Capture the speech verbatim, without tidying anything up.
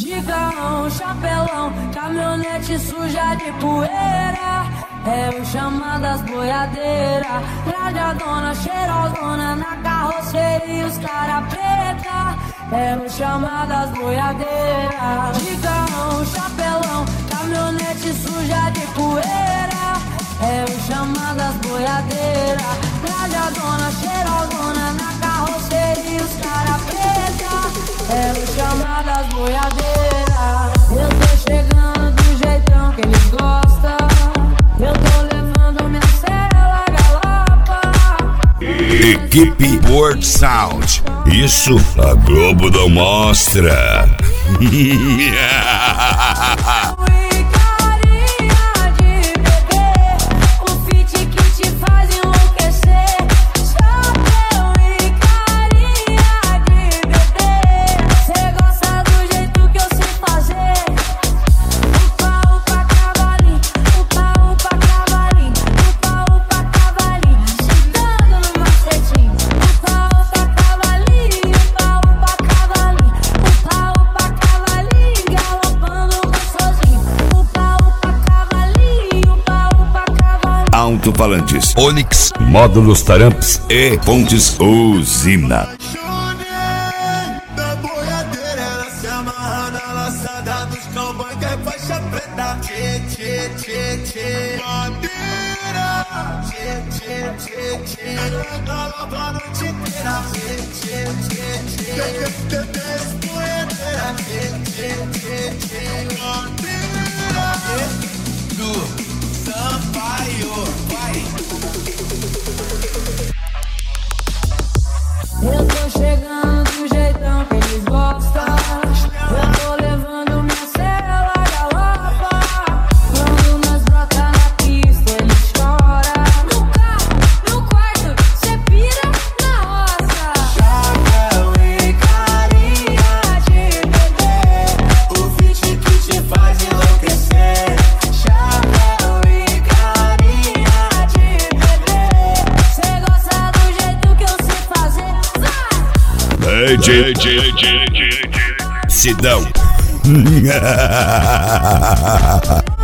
De carrão, chapelão, caminhonete suja de poeira. É o chama das boiadeiras. Rajadona, cheirosona na carroceria e os cara preta. É o chama das boiadeiras. De carrão, chapelão, caminhonete suja de poeira. É o chama das boiadeiras. Rajadona, cheirosona na carroceria e os cara preta. É o chama das boiadeiras. Eu tô chegando do jeitão que eles gostam. Eu tô levando minha cela galopa. Equipe World Sound. Isso a Globo não mostra. Alto-falantes Onix, módulos Taramps e pontes Usina. Da boiadeira, ela se amarra na laçada dos cowboy que é faixa preta. Tchê, tchê, tchê, tchê. Bandeira. Tchê, tchê, tchê, tchê. Ela galopa a noite inteira. Tchê, tchê, tchê, tchê. Bebês boiadeira. Tchê, tchê, tchê, tchê. Bandeira. Do Sampaio, vai. Eu tô chegando do jeitão que eles gostam. Eu tô levando minha cela galopa. Quando nós brota na pista eles choram. No carro, no quarto, cê pira na roça. Chapéu e carinha de bebê. O feat que te faz enlouquecer. Chapéu e carinha de bebê. Cê gosta do jeito que eu sei fazer. Vai! D J Sidão.